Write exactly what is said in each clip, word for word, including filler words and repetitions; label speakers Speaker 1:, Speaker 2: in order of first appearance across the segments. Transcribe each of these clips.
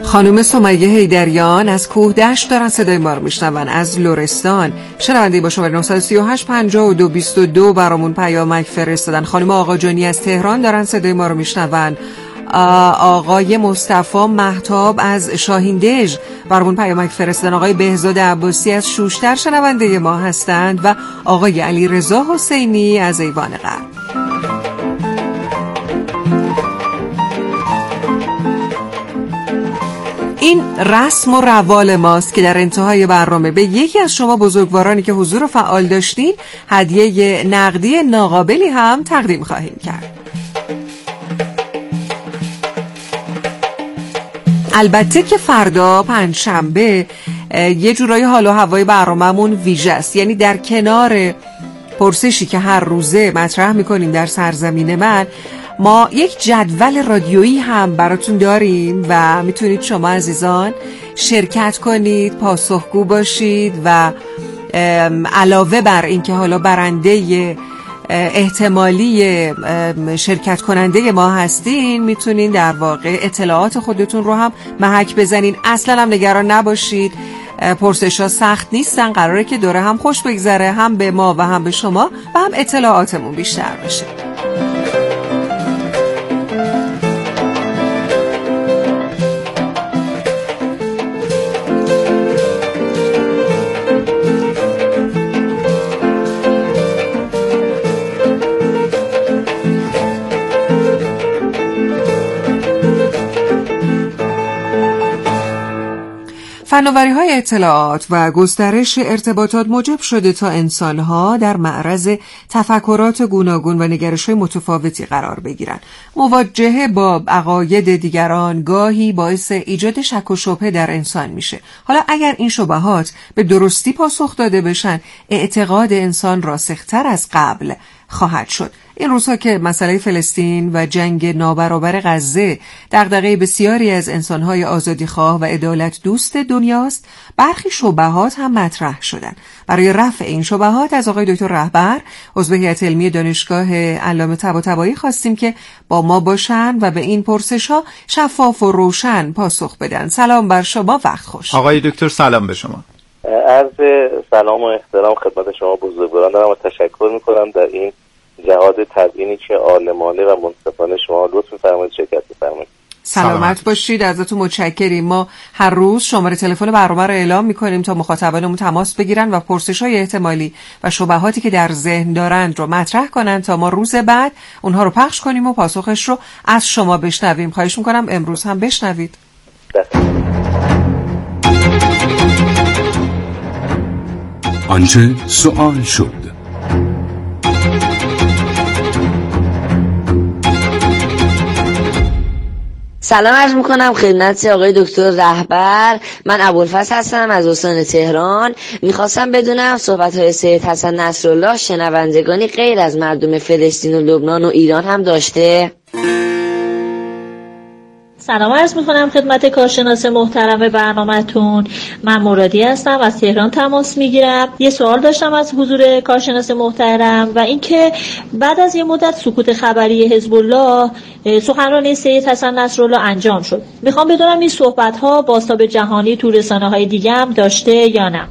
Speaker 1: خانم سمیه حیدریان از کوهدشت دارن صدای ما رو میشنون، از لرستان. شنونده با شماره نه سه هشت پنجاه و دو بیست و دو برامون پیامک فرستادن. خانم آقاجانی از تهران دارن صدای ما رو میشنون. آقای مصطفی مهتاب از شاهیندژ برامون پیامک فرستادن. آقای بهزاد عباسی از شوشتر شنونده ما هستند و آقای علی رضا حسینی از ایوان غرب. این رسم و روال ماست که در انتهای برنامه به یکی از شما بزرگوارانی که حضور فعال داشتین هدیه نقدی ناقابلی هم تقدیم خواهیم کرد. البته که فردا پنجشنبه یه جورایی حال و هوای برنامه‌مون ویژه است، یعنی در کنار پرسشی که هر روزه مطرح میکنیم در سرزمین من، ما یک جدول رادیویی هم براتون داریم و میتونید شما عزیزان شرکت کنید، پاسخگو باشید و علاوه بر این که حالا برنده احتمالی شرکت کننده ما هستین، میتونین در واقع اطلاعات خودتون رو هم محک بزنین. اصلا هم نگران نباشید، پرسش‌ها سخت نیستن، قراره که دوره هم خوش بگذره، هم به ما و هم به شما و هم اطلاعاتمون بیشتر بشه. فناوری‌های اطلاعات و گسترش ارتباطات موجب شده تا انسان‌ها در معرض تفکرات گوناگون و نگرش‌های متفاوتی قرار بگیرند. مواجهه با عقاید دیگران گاهی باعث ایجاد شک و شبهه در انسان میشه. حالا اگر این شبهات به درستی پاسخ داده بشن، اعتقاد انسان راسختر از قبل خواهد شد. این روزها که مسئله فلسطین و جنگ نابرابر غزه دغدغه بسیاری از انسان‌های آزادیخواه و عدالت دوست دنیاست، برخی شبهات هم مطرح شدن. برای رفع این شبهات از آقای دکتر رهبر عضو هیئت علمی دانشگاه علامه طباطبایی خواستیم که با ما باشن و به این پرسش‌ها شفاف و روشن پاسخ بدن. سلام بر شما، وقت خوش.
Speaker 2: آقای دکتر سلام به شما.
Speaker 3: عرض سلام و احترام خدمت شما بزرگواران دارم و تشکر می‌کنم در این جهاد تبیینی که عالمانه و منصفانه شما لطف فرمایید شرکت بفرمایید.
Speaker 1: سلامت باشید، ازتون متشکریم. ما هر روز شماره تلفن برنامه رو اعلام می‌کنیم تا مخاطبانمون تماس بگیرن و پرسش‌های احتمالی و شبهاتی که در ذهن دارند رو مطرح کنن تا ما روز بعد اونها رو پخش کنیم و پاسخش رو از شما بشنویم. خواهش می‌کنم امروز هم بشنوید.
Speaker 4: آنچه سوال شد.
Speaker 5: سلام عرض میکنم خدمت آقای دکتر رهبر. من ابوالفضل هستم از استان تهران. میخواستم بدونم صحبت‌های سید حسن نصرالله شنوندگانی غیر از مردم فلسطین و لبنان و ایران هم داشته؟
Speaker 6: سلام عرض میکنم خدمت کارشناس محترم برنامه‌تون. من مرادی هستم، از تهران تماس میگیرم. یه سوال داشتم از حضور کارشناس محترم و اینکه بعد از یه مدت سکوت خبری حزب الله سخنرانی سید حسن نصرالله انجام شد. میخوام بدونم این صحبت‌ها بازتاب جهانی تو رسانه‌های دیگه هم داشته یا نه؟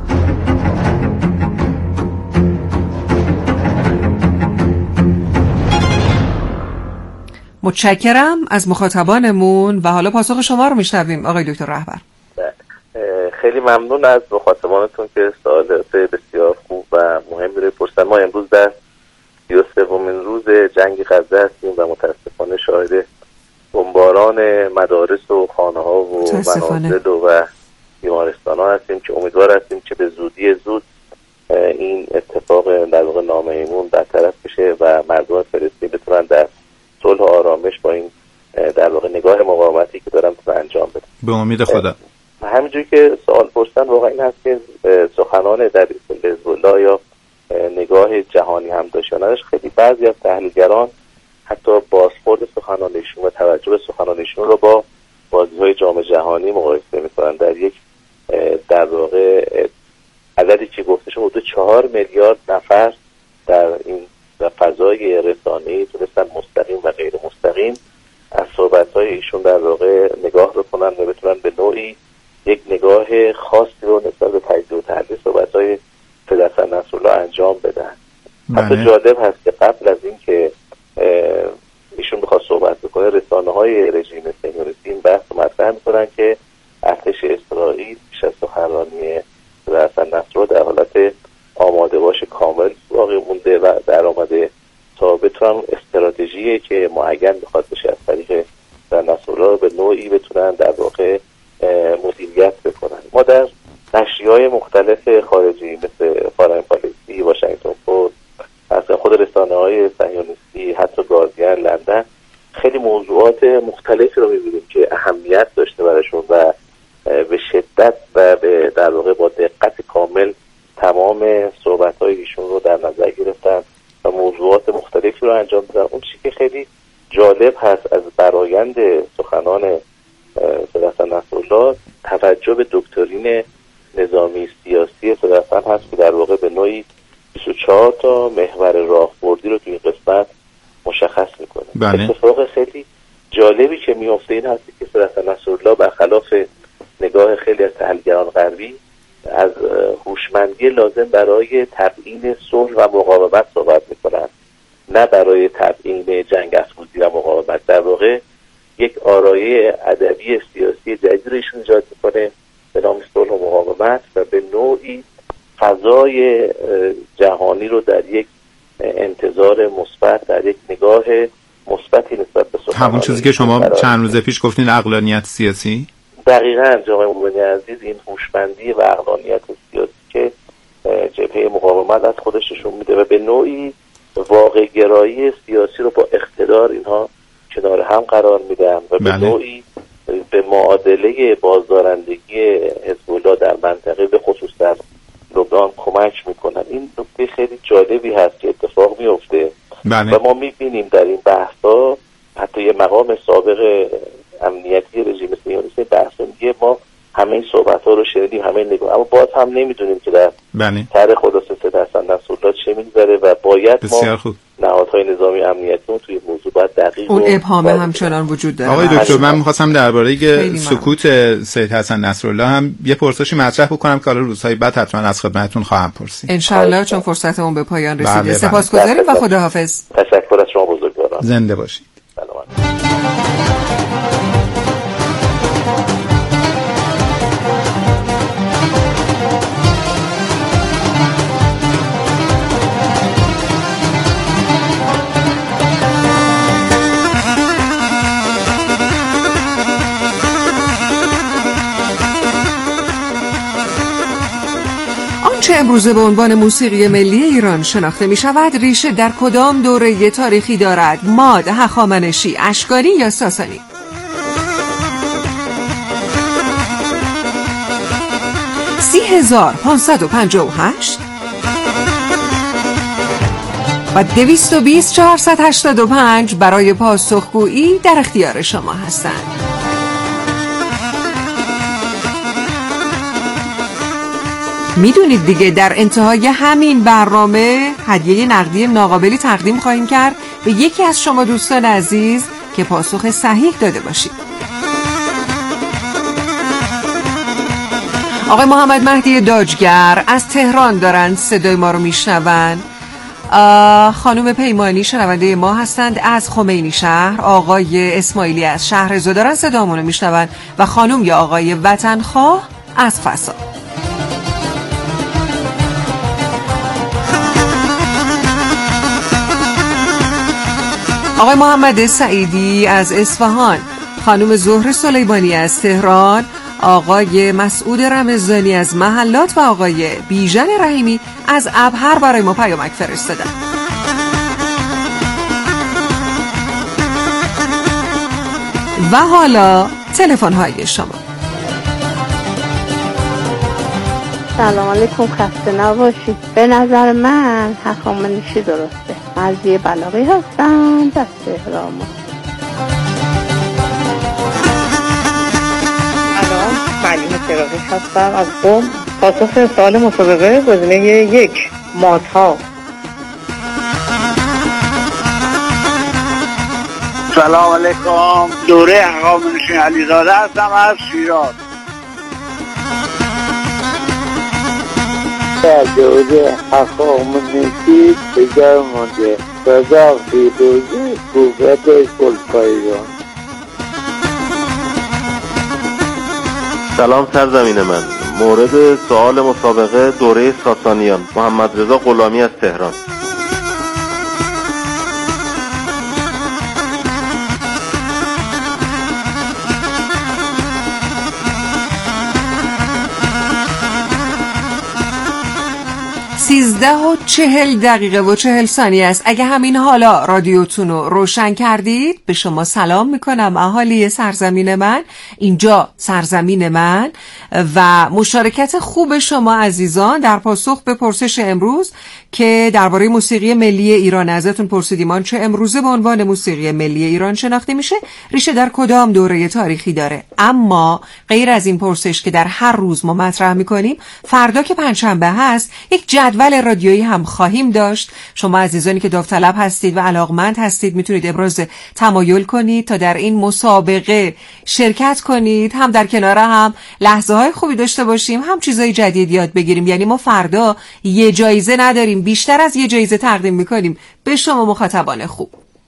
Speaker 1: متشکرم از مخاطبانمون و حالا پاسخ شما رو میشنویم آقای دکتر رهبر.
Speaker 3: خیلی ممنون از مخاطبانتون که سوالات بسیار خوب و مهمی رو پرسیدن. ما امروز در سی و سومین روز جنگ غزه هستیم و متاسفانه شاهد بمباران مدارس و خانه‌ها و منازل و بیمارستان‌ها هستیم که امیدوار هستیم که به زودی زود این اتفاق در واقع نامیمون برطرف بشه و مردم فلسطین بتونن در صلح و آرامش با این در واقع نگاه مقاومتی که دارم تو انجام بدم.
Speaker 2: به امید خدا.
Speaker 3: همینجوری که سوال پرسیدن واقعا این هست که سخنان در حزب الله یا نگاه جهانی هم داشت یا نداشت. خیلی بعضی از تحلیلگران حتی بازخورد سخنانشون و توجه به سخنانشون رو با بازی‌های جام جهانی مقایسه می‌کنن. در یک در واقع عددی که گفته شد حدود چهار میلیارد نفر در این فضای رسانه‌ای تونستن مستقیم و غیر مستقیم از صحبت‌های ایشون در واقع نگاه بکنن و بتونن البته جالب هست که قبل از این که ایشون بخواد صحبت بکنه رسانه‌های رژیم صهیونیستی این بحث رو مطرح می‌کنن که ارتش اسرائیل پیش از سخنرانی حسن نصرالله در حالت آماده باش کامل باقی مونده و در آمده تا بتونن استراتژیه که معین بخواد بشه از طریق حسن نصرالله به نوعی بتونن در واقع مدیریت بکنن. ما در نشریه‌های مختلف خارجی مثل فارن پالیسی، واشنگتن پست، اصلا خود رسانه‌های صهیونیستی، حتی گاردین، لندن خیلی موضوعات مختلفی رو می‌بینیم که اهمیت داشته براشون و به شدت و به در واقع با دقت کامل تمام صحبت‌های ایشون رو در نظر گرفتن و موضوعات مختلفی رو انجام دادن. اون چیزی که خیلی جالب هست از برآیند سخنان حسن نصرالله توجه به دکترین نظامی سیاسی حسن هست که در واقع به نوعی بیست و چهار تا محور راهبردی رو توی این قسمت مشخص میکنه.
Speaker 2: بله.
Speaker 3: اتفاق خیلی جالبی که میفته این هست که حسن نصرالله برخلاف نگاه خیلی از تحلیلگران غربی از هوشمندی لازم برای تبیین صلح و مقاومت صحبت میکنن، نه برای تبیین جنگ افروزی و مقاومت. در واقع یک آرایه ادبی سیاسی جدید رو ایشون ایجاد میکنه به نام صلح و مقاومت و به نوعی فضای جهانی رو در یک انتظار مثبت، در یک نگاه مثبتی نسبت به صلح،
Speaker 2: همون چیزی که شما چند روز پیش گفتین عقلانیت سیاسی.
Speaker 3: دقیقاً جناب مومنی عزیز این هوشمندی و عقلانیت سیاسی که جبهه مقاومت از خودش نشون میده و به نوعی واقع گرایی سیاسی رو با اقتدار اینها کنار هم قرار میدن و به
Speaker 2: بله.
Speaker 3: نوعی به معادله بازدارندگی حزب الله در منطقه به خصوص در لبنان کمک میکنن. این نکته خیلی جالبی هست که اتفاق میفته.
Speaker 2: بله.
Speaker 3: و ما میبینیم در این بحثا حتی یه مقام سابق امنیتی رژیم صهیونیستی بحث میگه ما همه این صحبت ها رو شنیدیم، همه این نگاه، اما باز هم نمیدونیم که در
Speaker 2: بله.
Speaker 3: طرح خلاصه حسن نصرالله چه میگذره و باید
Speaker 2: بسیار
Speaker 3: ما
Speaker 2: خوب.
Speaker 3: نهادهای نظامی امنیتی توی موضوع باید دقیق
Speaker 1: اون ابهام همچنان وجود داره.
Speaker 2: آقای دکتر من می‌خواستم درباره سکوت سید حسن نصرالله هم یه پرسشی مطرح بکنم که حالا روزهای بعد حتما از خدمتتون خواهم پرسید
Speaker 1: ان شاءالله، چون فرصتمون به پایان رسیده.
Speaker 2: بله
Speaker 1: سپاسگزاریم و خداحافظ.
Speaker 3: تشکر از شما بزرگواران.
Speaker 2: زنده باشید.
Speaker 1: چه امروزه به عنوان موسیقی ملی ایران شناخته می شود ریشه در کدام دوره تاریخی دارد؟ ماد، هخامنشی، اشکانی یا ساسانی؟ سی هزار پانصد و پنجاه و هشت و دویست و بیست چهارصد و هشتاد و پنج برای پاسخگویی در اختیار شما هستند. میدونید دیگه در انتهای همین برنامه هدیه نقدی ناقابلی تقدیم خواهیم کرد به یکی از شما دوستان عزیز که پاسخ صحیح داده باشید. آقای محمد مهدی داجگر از تهران دارن صدای ما رو میشنون. خانم پیمانی شنونده ما هستند از خمینی شهر. آقای اسماعیلی از شهر زو دارن صدامون رو میشنون و خانم یا آقای وطنخواه از فسا. آقای محمد سعیدی از اصفهان، خانم زهره سلیمانی از تهران، آقای مسعود رمضانی از محلات و آقای بیژن رحیمی از ابهر برای ما پیامک فرستادن. و حالا تلفن های شما.
Speaker 7: سلام علیکم، خسته نباشید. به نظر من هخامنشی درسته. مرضیه بلاغی هستم از تهران.
Speaker 8: سلام، معلم چراغی هستم از قم. پاسخ سوال مسابقه گزینه یک، مات‌ها.
Speaker 9: سلام علیکم، دوره هخامنشی علیزاده هستم از شیراز. در دوره هخامنشی بگر مونده رضا فیروزی قوت گلپایگان.
Speaker 10: سلام سرزمین من، مورد سوال مسابقه دوره ساسانیان، محمد رضا غلامی از تهران.
Speaker 1: سیزده و چهل دقیقه و چهل ثانیه است. اگه همین حالا رادیوتون رو روشن کردید به شما سلام میکنم اهالی سرزمین من. اینجا سرزمین من و مشارکت خوب شما عزیزان در پاسخ به پرسش امروز که درباره موسیقی ملی ایران ازتون پرسیدیم آن چه امروزه به عنوان موسیقی ملی ایران شناخته میشه، ریشه در کدام دوره تاریخی داره. اما غیر از این پرسش که در هر روز ما مطرح میکنیم، فردا که پنجشنبه هست یک جدول رادیویی هم خواهیم داشت. شما عزیزانی که داوطلب هستید و علاقمند هستید میتونید ابراز تمایل کنید تا در این مسابقه شرکت کنید، هم در کنار هم لحظه های خوبی داشته باشیم، هم چیزای جدید یاد بگیریم. یعنی ما فردا یه جایزه نداریم، بیشتر از یه جایزه تقدیم میکنیم به شما مخاطبان خوب.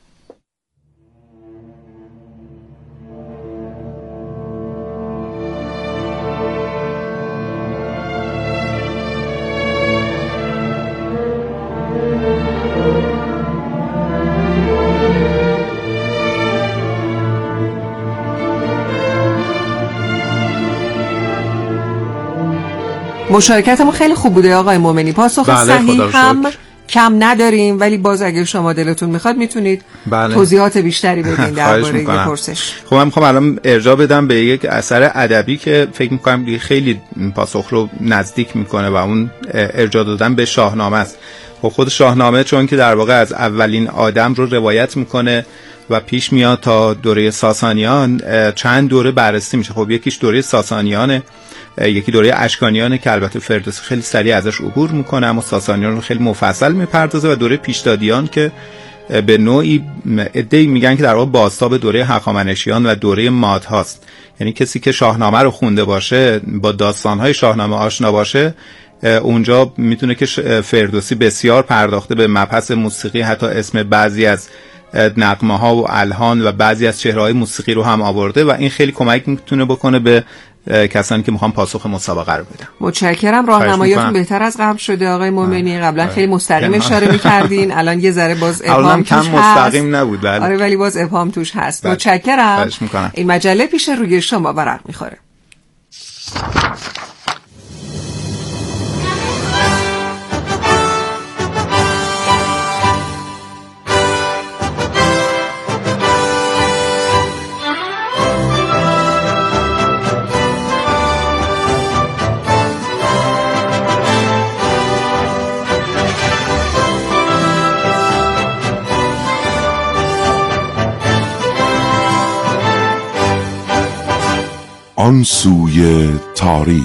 Speaker 1: مشارکت ما خیلی خوب بوده آقای مومنی. پاسخ بله صحیح هم کم نداریم، ولی باز اگه شما دلتون میخواد میتونید بله. توضیحات بیشتری بدین درباره این پرسش.
Speaker 2: خب من میخوام الان ارجاع بدم به یک اثر ادبی که فکر میکنم خیلی پاسخ رو نزدیک میکنه و اون ارجاع دادن به شاهنامه است. خب خود شاهنامه چون که در واقع از اولین آدم رو روایت میکنه و پیش میاد تا دوره ساسانیان، چند دوره بررسی میشه. خب یکیش دوره ساسانیانه، یکی دوره اشکانیانه که البته فردوسی خیلی سریع ازش عبور میکنه اما ساسانیان رو خیلی مفصل میپردازه، و دوره پیشدادیان که به نوعی عده‌ای میگن که در واقع بازتاب دوره هخامنشیان و دوره ماد هاست. یعنی کسی که شاهنامه رو خونده باشه، با داستانهای شاهنامه آشنا باشه، اونجا میتونه که فردوسی بسیار پرداخته به مبحث موسیقی، حتی اسم بعضی از نغمه ها و الحان و بعضی از چهره‌های موسیقی رو هم آورده، و این خیلی کمک میتونه بکنه به کسانی که میخوام پاسخ مسابقه رو بدم.
Speaker 1: متشکرم. راهنماییتون بهتر از قبل شده آقای مومنی. قبلا خیلی مستقیم اشاره می‌کردین، الان یه ذره باز ابهام توش هست.
Speaker 2: مستقیم نبود بله.
Speaker 1: آره ولی باز ابهام توش هست. متشکرم. این مجله پیش روی شما ورق میخوره.
Speaker 4: آن سوی تاریخ.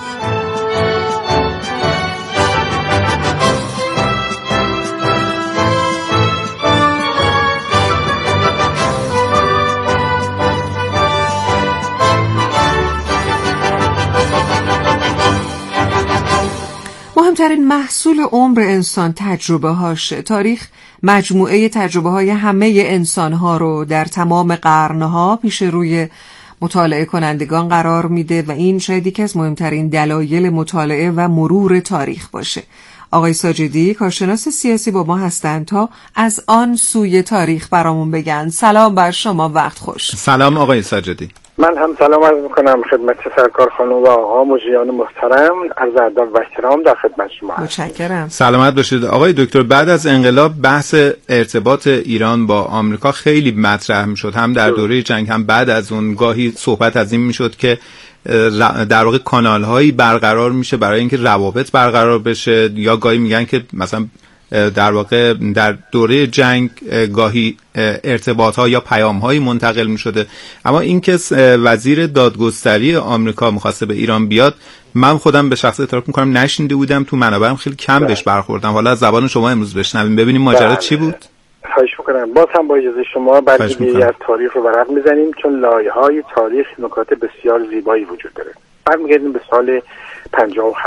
Speaker 1: مهمترین محصول عمر انسان تجربه هاشه. تاریخ مجموعه تجربه های همه انسان ها رو در تمام قرنها پیش روی مطالعه کنندگان قرار میده و این شاید یکی از مهمترین دلایل مطالعه و مرور تاریخ باشه. آقای ساجدی کارشناس سیاسی با ما هستند تا از آن سوی تاریخ برامون بگن. سلام بر شما، وقت خوش.
Speaker 2: سلام آقای ساجدی.
Speaker 11: من هم سلام عرض میکنم خدمت سرکار خانم و آقا مجریان محترم، عرض ادب و احترام در خدمت شما.
Speaker 1: متشکرم.
Speaker 2: سلامت باشید آقای دکتر. بعد از انقلاب بحث ارتباط ایران با آمریکا خیلی مطرح میشد، هم در دوره جنگ هم بعد از اون. گاهی صحبت از این میشد که در واقع کانال هایی برقرار میشه برای اینکه روابط برقرار بشه، یا گاهی میگن که مثلا در واقع در دوره جنگ گاهی ارتباط ها یا پیام هایی منتقل می شده. اما این که وزیر دادگستری آمریکا میخواسته به ایران بیاد، من خودم به شخص اعتراف میکنم نشنیده بودم، تو منابعم خیلی کم بهش برخوردم. حالا از زبان شما امروز بشنویم ببینیم ماجرا چی بود.
Speaker 11: خواهش میکنم. باز هم با اجازه شما برگردیم از تاریخ رو ورق میزنیم، چون لایه های تاریخ نکات بسیار زیبایی وجود داره. برمیگردیم به سال پنجاه و هشت.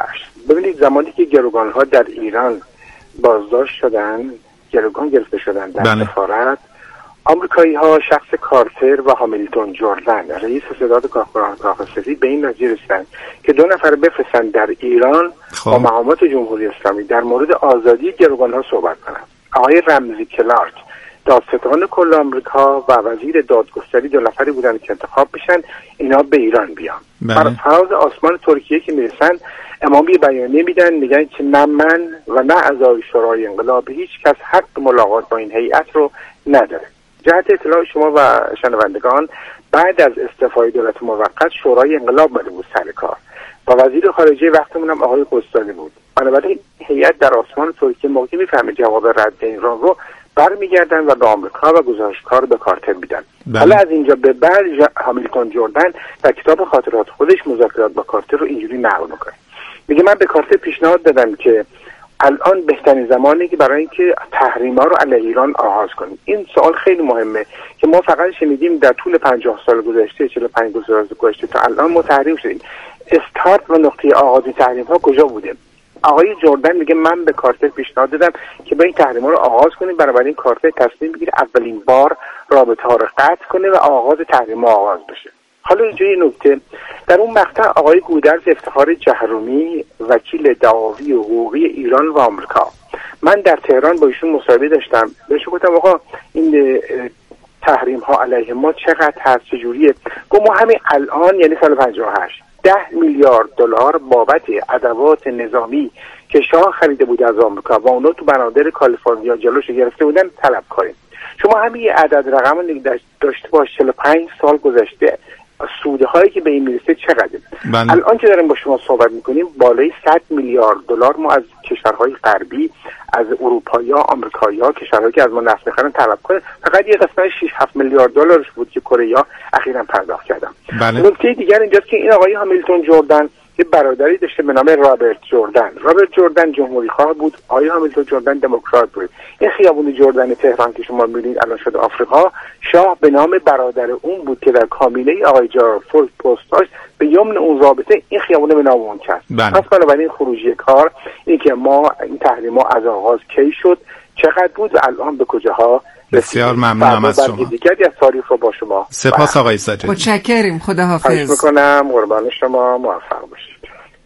Speaker 11: ببینید زمانی که گروگان‌ها در ایران بازداشت شدن، گروگان گرفته شدن در سفارت، آمریکایی ها شخص کارتر و هامیلتون جردن رئیس ستاد کارکنان کاخ سفید به این نتیجه رسیدن که دو نفر بفرستن در ایران با مقامات جمهوری اسلامی در مورد آزادی گروگان ها صحبت کنند. آقای رمزی کلارک دادستان کل آمریکا و وزیر دادگستری دو نفری بودن که انتخاب بشن اینا به ایران بیان. بر فراز آسمان ترکیه که میرسن امامی بیانیه میدن، میگن که نه من و نه اعضای شورای انقلاب هیچ کس حق ملاقات با این هیئت رو نداره. جهت اطلاع شما و شنوندگان، بعد از استعفای دولت موقت شورای انقلاب ماده بود سر کار و وزیر خارجه وقتمون هم آقای قسطانی بود. بنابراین هیئت در آسمان ترکیه موقعی میفهمه جواب رد این را رو برمیگردن و به آمریکا و گزارشکار به کارتر میدن. حالا از اینجا به بعد هامیلتون جردن در کتاب خاطرات خودش مذاکرات با کارتر رو اینجوری نقل میکنه. میگه من به کارتر پیشنهاد دادم که الان بهترین زمانی که برای اینکه تحریم‌ها رو علیه ایران آغاز کنیم. این سوال خیلی مهمه که ما فقط شنیدیم در طول پنجاه سال گذشته، چهل و پنج سال گذشته تا الان ما تحریم شدیم. استارت و نقطه آغاز تحریم‌ها کجا بوده؟ آقای جردن میگه من به کارتر پیشنهاد دادم که به این تحریم‌ها رو آغاز کنیم، برای این کارتر تصمیم بگیره اولین بار رابطه‌ها رو قطع کنه و آغاز تحریم‌ها آغاز بشه. حالا اینجا یه نکته، در اون مقطع آقای گودرز افتخار جهرومی وکیل دعاوی و حقوقی ایران و آمریکا، من در تهران با ایشون مصاحبه داشتم، بهش گفتم آقا این تحریم ها علیه ما چقدر هست، چجوریه؟ گفت ما همین الان یعنی سال پنجاه و هشت ده میلیارد دلار بابت ادوات نظامی که شاه خریده بود از آمریکا و اونا تو بنادر کالیفرنیا جلوش گرفته بودن طلب کنیم. شما همین یه عدد رقم داشته باش، چهل و پنج سال گذشته سوده هایی که به این میرسه چقدره؟ الان که داریم با شما صحبت میکنیم بالای صد میلیارد دلار ما از کشورهای غربی، از اروپایی ها، آمریکایی ها، کشورهایی که از ما نفت میخرن طلب کنه. فقط یه قسمت شش هفت میلیارد دلارش بود که کره ها اخیراً پرداخت کردن. نکته دیگر اینجاست که این آقای هامیلتون جردن یه برادری داشته به نام رابرت جردن. رابرت جردن جمهوری خواه بود، آقای هامیلتون جردن دموکرات بود. این خیابون جردن تهران که شما می‌بینید الان شده آفریقا، شاه به نام برادر اون بود که در کابینه آقای جارفول پست داشت، به یمن اون رابطه این خیابون به نام اون کرد. پس بنابراین خروجی کار این که ما این تحریم‌ها از آغاز کی شد، چقدر بود و الان به کجاها.
Speaker 2: بسیار ممنونم از شما.
Speaker 11: دیگری از تاریخ رو با شما.
Speaker 2: سپاس آقای سجادی.
Speaker 1: متشکریم. خداحافظ.
Speaker 11: خواهش می‌کنم. قربان شما. موفق باشید.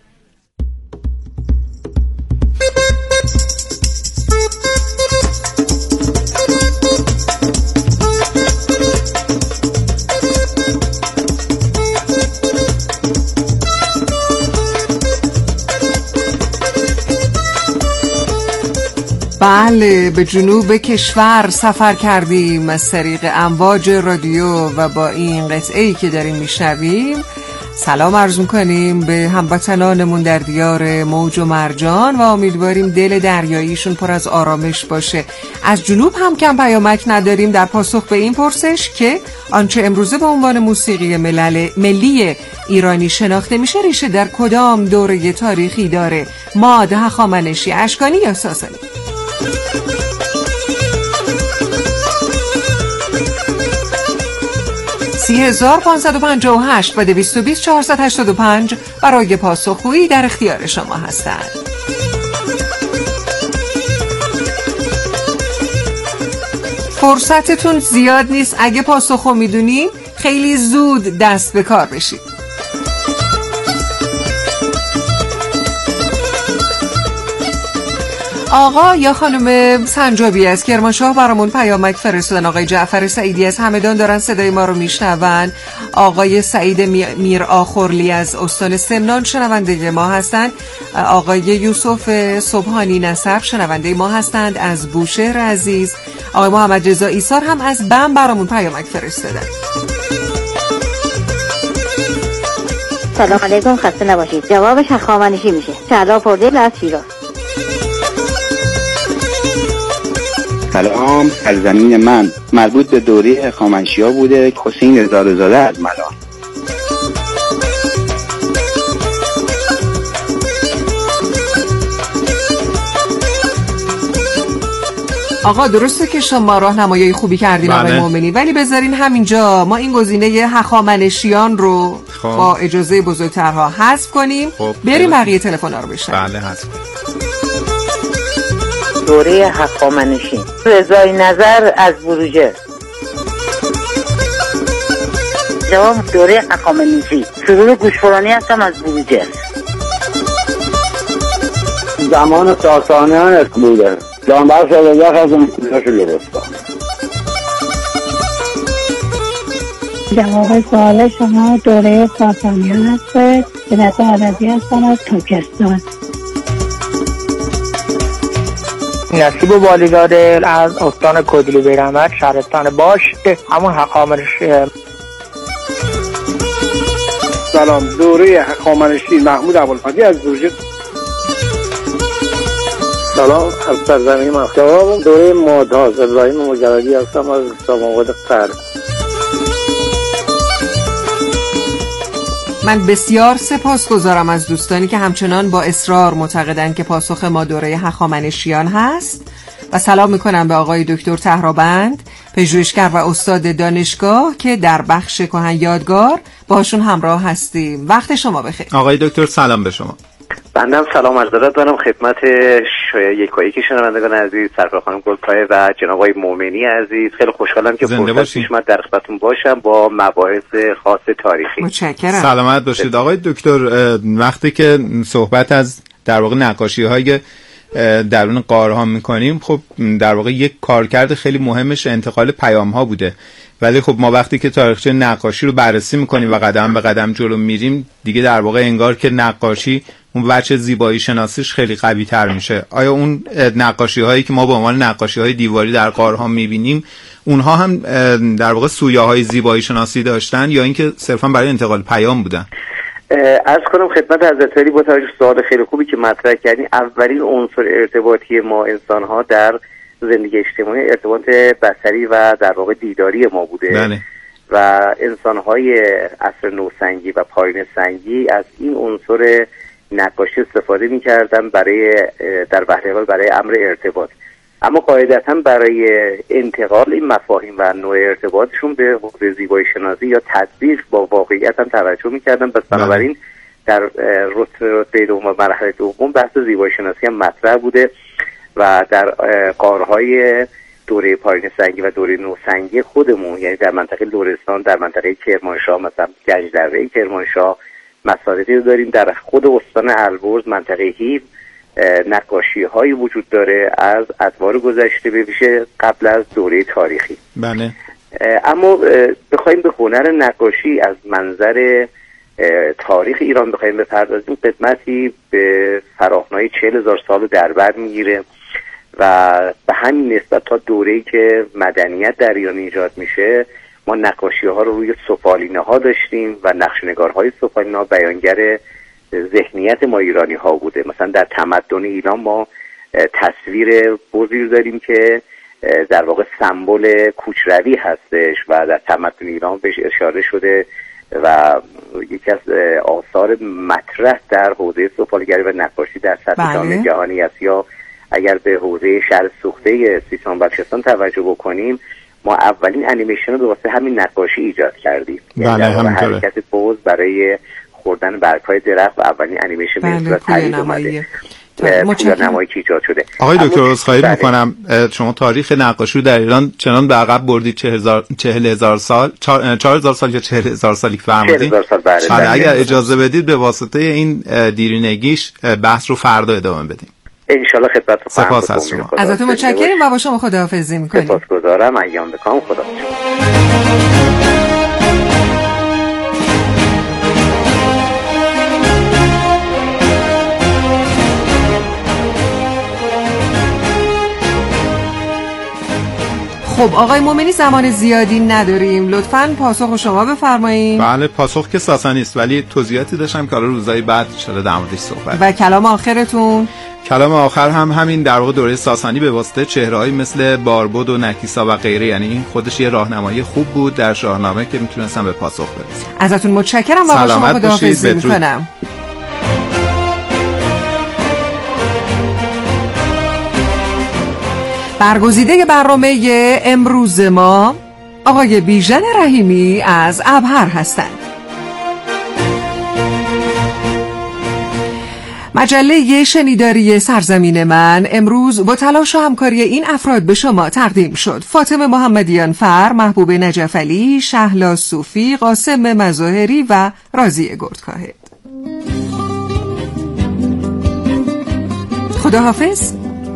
Speaker 1: بله، به جنوب کشور سفر کردیم از طریق امواج رادیو و با این قطعه‌ای که داریم میشنویم سلام عرض میکنیم به هموطنانمون در دیار موج و مرجان و امیدواریم دل دریاییشون پر از آرامش باشه. از جنوب هم کم پیامک نداریم در پاسخ به این پرسش که آنچه امروزه به عنوان موسیقی ملل ملی ایرانی شناخته میشه ریشه در کدام دوره تاریخی داره؟ ماد، هخامنشی، اشکانی یا ساسانی؟ سی هزار پانصد و پنجاه و هشت و دویست و بیست چهارصد و هشتاد و پنج برای پاسخگویی در اختیار شما هستند. فرصتتون زیاد نیست، اگه پاسخو میدونی خیلی زود دست به کار بشید. آقا یا خانم سنجابی از کرمانشاه برامون پیامک فرستادن. آقای جعفر سعیدی از همدان دارن صدای ما رو میشنون. آقای سعید میر آخورلی از استان سمنان شنونده ما هستند. آقای یوسف صبحانی نسب شنونده ما هستند از بوشهر عزیز. آقای محمد رضا ایثار هم از بم برامون پیامک فرستادن.
Speaker 12: سلام علیکم، خسته نباشید. جوابش هخامنشی میشه. شهلا پردل از شیراز.
Speaker 13: سلام، سرزمین من مربوط به دوره هخامنشی‌ها بوده. حسین رضازاده از ملان.
Speaker 1: آقا درسته که شما راهنمایی خوبی کردین
Speaker 2: بله.
Speaker 1: آقای مومنی، ولی بذارین همینجا ما این گزینه هخامنشیان رو خب. با اجازه بزرگترها حذف کنیم. خب. بریم بقیه تلفن‌ها رو بشنویم.
Speaker 2: بله حذف کنیم.
Speaker 12: دوره هخامنشی، رضای نظر از بروجرد. جواب دوره هخامنشی، شروع گوشفرانی هستم از بروجرد.
Speaker 9: زمان ساسانیان بوده، جانبخش رضا از اون کلاش لرستان.
Speaker 7: جواب سوال شما دوره ساسانیان هست. به نظر عربی هستم از ترکستان.
Speaker 8: نصیب والیزاده از استان کدلی بیرمد، شهرستان باش، همون هخامنشی.
Speaker 11: سلام، دوره هخامنشی محمود ابوالفضلی از بروجرد.
Speaker 9: سلام، از سرزمین من. جواب دوره مادهاز، ابراهیم مجردی هستم از سامانقاد قرد.
Speaker 1: من بسیار سپاسگزارم از دوستانی که همچنان با اصرار معتقدند که پاسخ ما دوره هخامنشیان هست و سلام میکنم به آقای دکتر طهرابند، پژوهشگر و استاد دانشگاه که در بخش کهن یادگار باشون همراه هستیم. وقت شما بخیر.
Speaker 2: آقای دکتر سلام به شما.
Speaker 3: بنده هم سلام عرض دارم خدمت یکایی که شنوندگان عزیز، سرکار خانم گلپایه و جناب آقای مومنی عزیز. خیلی خوشحالم که فرصت پیش اومد در خدمتتون باشم با مباحث خاص تاریخی.
Speaker 1: متشکرم.
Speaker 2: سلامت باشید. آقای دکتر، وقتی که صحبت از در واقع نقاشی‌های درون غارها می‌کنیم، خب در واقع یک کارکرد خیلی مهمش انتقال پیام‌ها بوده، ولی خب ما وقتی که تاریخچه نقاشی رو بررسی می‌کنیم و قدم به قدم جلو میریم، دیگه در واقع انگار که نقاشی اون وجه زیبایی شناسیش خیلی قوی تر میشه. آیا اون نقاشی هایی که ما به عنوان نقاشی های دیواری در غارها میبینیم، اونها هم در واقع سویاهای زیبایی شناسی داشتن یا اینکه صرفا برای انتقال پیام بودن؟
Speaker 3: عرض کنم خدمت حضرت عالی با توجه سوال خیلی خوبی که مطرح کردین، اولین عنصر ارتباطی ما انسان ها در زندگی اجتماعی ارتباط بصری و در واقع دیداری ما بوده.
Speaker 2: بله.
Speaker 3: و انسان های عصر نوسنگی و پایین سنگی از این عنصر نقاشی استفاده می‌کردن برای در بهره حال برای امر ارتباط، اما قاعدتاً برای انتقال این مفاهیم و نوع ارتباطشون به حوزه زیبایی شناسی یا تطبیق با واقعیت هم توجه می‌کردن. پس بنابراین در رتبه دوم و مرحله دوم بحث زیبایی شناسی هم مطرح بوده و در غارهای دوره پایین سنگی و دوره نوسنگی خودمون، یعنی در منطقه لرستان، در منطقه کرمانشاه، مثلا گنجدره کرمانشاه، مساردی رو داریم. در خود استان البرز منطقه هیب نقاشی هایی وجود داره از ادوار گذشته به ویژه قبل از دوره تاریخی.
Speaker 2: بله.
Speaker 3: اما بخوایم به هنر نقاشی از منظر تاریخ ایران بخوایم بپردازیم، قدمتی به فراخنای چهل هزار سال در بر میگیره و به همین نسبت تا دوره‌ای که مدنیت در ایران ایجاد میشه ما نقاشی ها رو روی سفالینه ها داشتیم و نقشنگارهای سفالینه ها بیانگر ذهنیت ما ایرانی ها بوده. مثلا در تمدن ایران ما تصویر بزرگ داریم که در واقع سمبل کوچروی هستش و در تمدن ایران بهش اشاره شده و یکی از آثار مطرح در حوزه سفالگری و نقاشی در سطح جامعه جهانی است. یا اگر به حوزه شهر سوخته سیستان بلوچستان توجه بکنیم، ما اولین انیمیشن رو به واسه همین نقاشی ایجاد کردیم.
Speaker 2: بله،
Speaker 3: یعنی حرکت پوز برای خوردن برگ‌های درخت و اولین انیمیشن به صورت پدید اومده. پویا نمایی که ایجاد شده.
Speaker 2: آقای دکتر عذرخواهی می‌کنم، شما تاریخ نقاشی رو در ایران چنان به عقب بردید، چهل هزار سال، چهار هزار سال یا چهل هزار سالی فرمودید. حالا اگر اجازه بدید به واسطه این دیرینگیش بحث رو فردا ادامه بدیم.
Speaker 3: انشالله خدمتتون
Speaker 2: سپاس از شما.
Speaker 1: ازتون متشکرم و با شما خداحافظی می‌کنیم.
Speaker 3: سپاسگزارم. ایام بکام. خدا.
Speaker 1: خب آقای مومنی زمان زیادی نداریم، لطفاً پاسخ شما بفرمایید.
Speaker 2: بله، پاسخ که ساسانی است، ولی توضیحاتی داشتم که حالا روزهای بعد ان شاءالله در موردش صحبت.
Speaker 1: و کلام آخرتون؟
Speaker 2: کلام آخر هم همین در واقع دوره ساسانی به واسطه چهره‌ای مثل باربد و نکیسا و غیره، یعنی این خودش یه راهنمایی خوب بود در شاهنامه که میتونستم به پاسخ برسم.
Speaker 1: ازتون متشکرم و با شما خداحافظی میکنم. برگزیده برنامه امروز ما آقای بیژن رحیمی از ابهر هستند. مجله شنیداری سرزمین من امروز با تلاش و همکاری این افراد به شما تقدیم شد: فاطمه محمدیان فر، محبوب نجف علی، شهلا صوفی، قاسم مظاهری و راضیه گردکاهد. خداحافظ.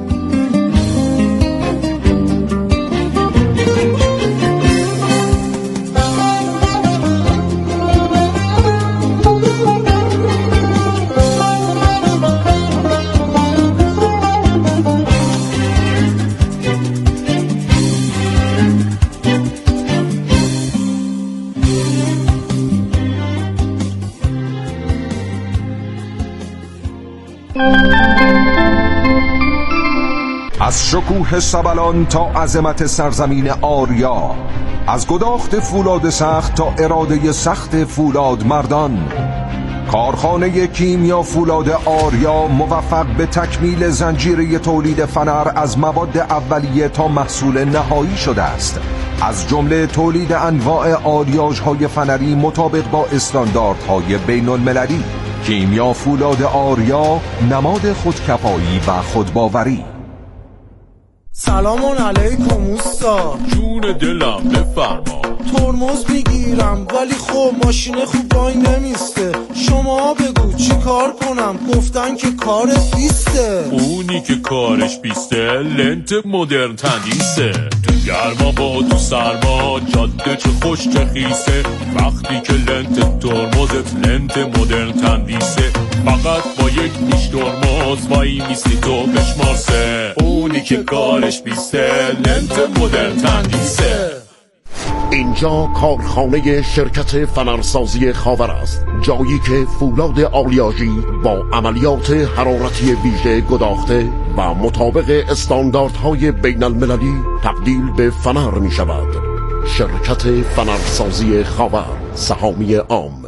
Speaker 14: از شکوه سبلان تا عظمت سرزمین آریا، از گداخت فولاد سخت تا اراده سخت فولاد مردان، کارخانه کیمیا فولاد آریا موفق به تکمیل زنجیره تولید فنر از مواد اولیه تا محصول نهایی شده است. از جمله تولید انواع آلیاژهای فنری مطابق با استانداردهای بین المللی. کیمیا فولاد آریا، نماد خودکفایی و خودباوری.
Speaker 15: سلام علیکم اوستا.
Speaker 16: جون دلم بفرما.
Speaker 15: ترمز میگیرم ولی خب ماشین خوب وای نمیسته. شما بگو چی کار کنم؟ گفتن که کارت بیسته.
Speaker 16: اونی که کارش بیسته لنت مدرن تندیسه. تو گرما با تو سرما جاده چه خوش چه خیسه. وقتی که لنت ترمزت لنت مدرن تندیسه، فقط با یک نیش ترمز وای میستی تو بشمارسه. اونی که کارش بیسته لنت مدرن تندیسه.
Speaker 17: اینجا کارخانه شرکت فنرسازی خاور است، جایی که فولاد آلیاژی با عملیات حرارتی ویژه گداخته و مطابق استانداردهای بین المللی تبدیل به فنر می شود. شرکت فنرسازی خاور، سهامی عام.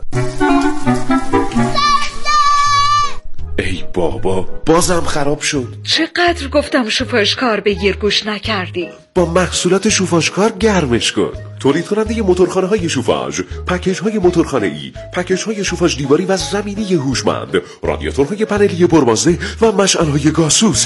Speaker 18: ای بابا، بازم خراب شد.
Speaker 19: چقدر گفتم شوفاژکار بگیر گوش نکردی.
Speaker 18: با محصولات شوفاژکار گرمش کن. تولید کننده موتورخانه های شوفاژ، پکیج های موتورخانه ای، پکیج های شوفاژ دیواری و زمینی هوشمند، رادیاتورهای پنلی پربازده و مشعل های گازسوز.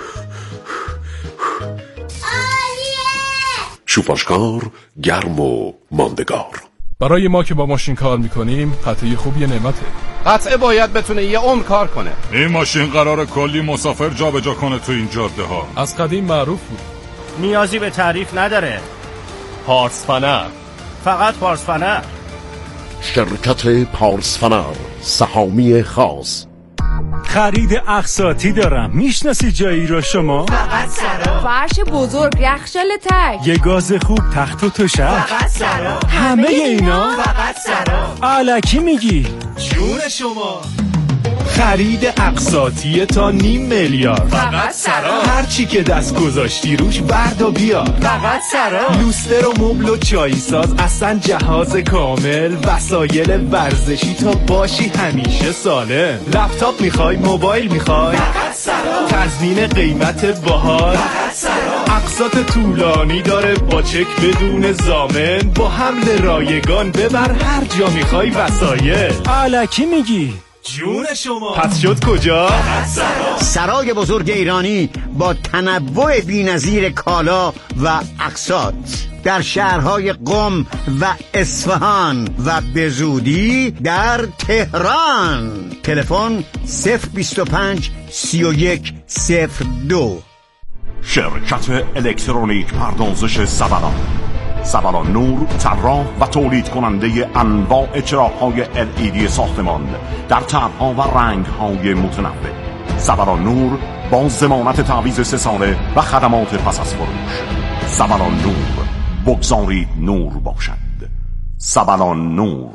Speaker 18: شوفاژکار، گرم و ماندگار.
Speaker 20: برای ما که با ماشین کار میکنیم قطعه خوب یه نعمته.
Speaker 21: قطعه باید بتونه یه عمر کار کنه.
Speaker 22: این ماشین قراره کلی مسافر جابجا کنه تو این جاده ها.
Speaker 20: از قدیم معروف بود.
Speaker 21: نیازی به تعریف نداره.
Speaker 20: پارس فنر،
Speaker 21: فقط پارس فنر.
Speaker 17: شرکت پارس فنر، سهامی خاص.
Speaker 23: خرید اقساطی دارم. میشناسی جایی رو شما؟
Speaker 24: فقط سرا. فرش بزرگ، یخچال تک،
Speaker 23: یه گاز خوب، تخت و تشک.
Speaker 24: فقط سرا.
Speaker 23: همه اینا
Speaker 24: فقط سرا.
Speaker 23: الکی میگی؟
Speaker 21: جون شما.
Speaker 23: خرید اقساطی تا نیم میلیارد.
Speaker 24: فقط سرا.
Speaker 23: هر چی که دست گذاشتی روش برد و بیار.
Speaker 24: فقط سرا.
Speaker 23: لوستر و مبل و چای ساز، اصلا جهاز کامل، وسایل ورزشی تا باشی همیشه سالم. لپتاپ میخوای، موبایل میخوای،
Speaker 24: فقط سرا.
Speaker 23: تضمین قیمت باحال،
Speaker 24: فقط سرا.
Speaker 23: اقساط طولانی داره با چک بدون ضامن، با حمل رایگان ببر هر جا میخوای وسایل. الکی میگی؟
Speaker 21: جون شما.
Speaker 23: پس شد کجا؟
Speaker 21: سرا.
Speaker 25: سرای بزرگ ایرانی با تنوع بی‌نظیر کالا و اقساط در شهرهای قم و اصفهان و به زودی در تهران. تلفن صفر بیست و پنج سی و یک صفر دو.
Speaker 26: شرکت الکترونیک پردازش سبلان. سبلان نور، طراح و تولید کننده انواع چراغ‌های ال ای دی ساختمان در طرح‌ها و رنگ‌های متنوع. سبلان نور با ضمانت تعویض سه ساله و خدمات پس از فروش. سبلان نور، بگذارید نور باشد. سبلان نور.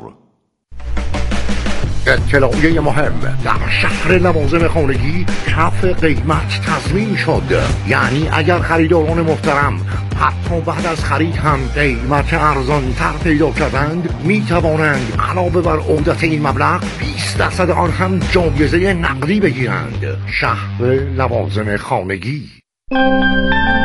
Speaker 17: اطلاعیه مهم: در شهر لوازم خانگی کف قیمت تضمین شد. یعنی اگر خریداران محترم حتی بعد از خرید هم قیمت ارزان تر پیدا کردند، می توانند علاوه بر عودت این مبلغ بیست درصد آن هم جایزه نقدی بگیرند. شهر لوازم خانگی.